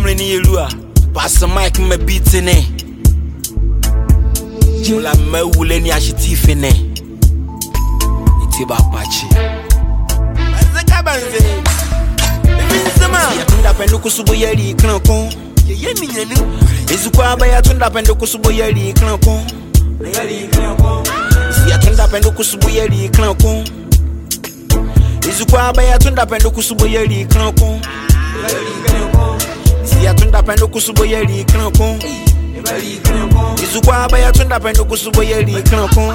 many lua. Pass the mic, me beating it. Jula me wuleni ashitifine. Itiba pachi. Azakabanze. Ibinsema. Yatunda pendo kusubo yeli klankon. Yemi nyanu. Ezukwa ba yatunda pendo kusubo yeli klankon. Yeli klankon. Yatunda pendo kusubo yeli klankon. Ezukwa ba yatunda pendo kusubo yeli klankon. Yatunda pendo kusubo yeli klankon. Izukwa ba yatunda pendo kusubo yeli klankon.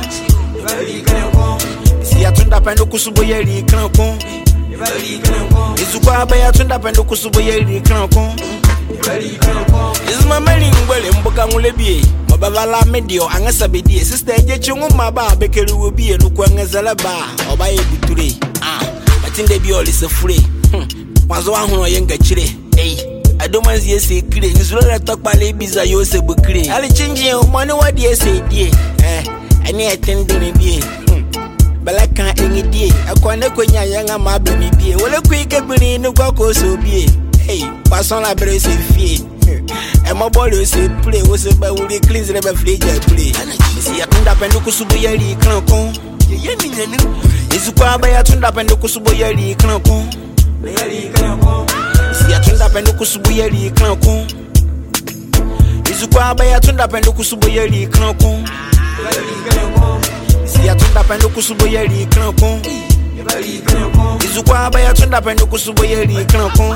Yatunda pendo kusubo yeli klankon. Izukwa ba yatunda pendo kusubo yeli klankon. Izuma melingwele mboka ngulebie mabavala medio angasa bedie sister ejechungu maba bekelu wobie nukwangezela ba obaye buture batinde bi oli se fure wazo ahunu yenga chire adomanzi ese kire nzulala tokpale biza yo se bukire ali chinji money wadi ese die ani etendene bie balaka engidie akwane kwenya yanga mabemi bie wole kwike bini nugwa so bie passons la bresse fille et mon bol se play wo se ba wuli clean se ba free jet play si yatunda pendo kusubo yeli klankon yemi nyanu izukwa ba yatunda pendo kusubo yeli klankon si yatunda pendo kusubo yeli klankon izukwa ba yatunda pendo kusubo yeli klankon si yatunda pendo kusubo yeli klankon izukwa ba yatunda pendo kusubo yeli klankon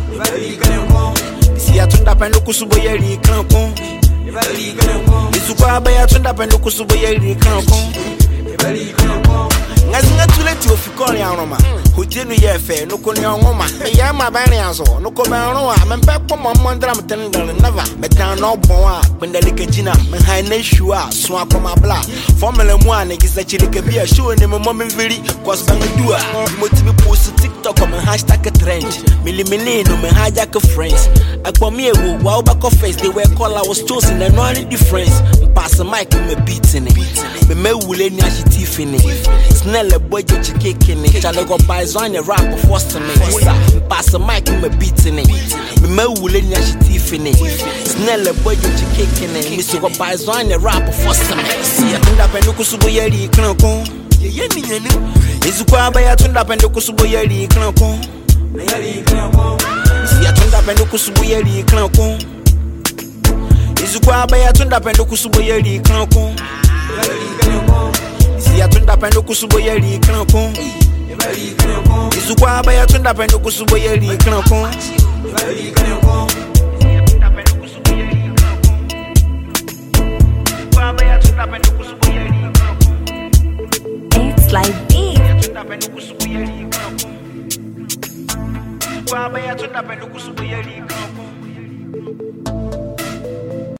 si yatunda pendo kusubo yeli klankon izukwa ba yatunda pendo kusubo yeli klankon ngazinga tuleti ofikori anoma hojenu yefe nokoni onwoma ya ma bani anzo nokome anwa mempe pomo mondra mtendal never metan no bon a pendalike jina me haine shua so akoma bla formula mu an gisa chilike bia show ne mo me veri cause bang dua motivi post TikTok on #trend milimili no me hijack friends akpomi ewo wa obako face they were call I was chosen and no any difference pass the mic me beating it me wule ni ashitifine snelle boy chikekene chale go Zone rap first me pass the mic me beating it me wule ni ashitifine snelle boy chikekene mi so go buy zone rap first me si yatunda pendo kusubo yeli klankon yemi nyanu izukwa ba yatunda pendo kusubo yeli klankon si yatunda pendo kusubo yeli klankon izukwa ba yatunda pendo kusubo yeli klankon si yatunda pendo kusubo yeli klankon izukwa ba yatunda pendo kusubo yeli klankon It's like beat. Yatunda pendo kusubo yeli klankon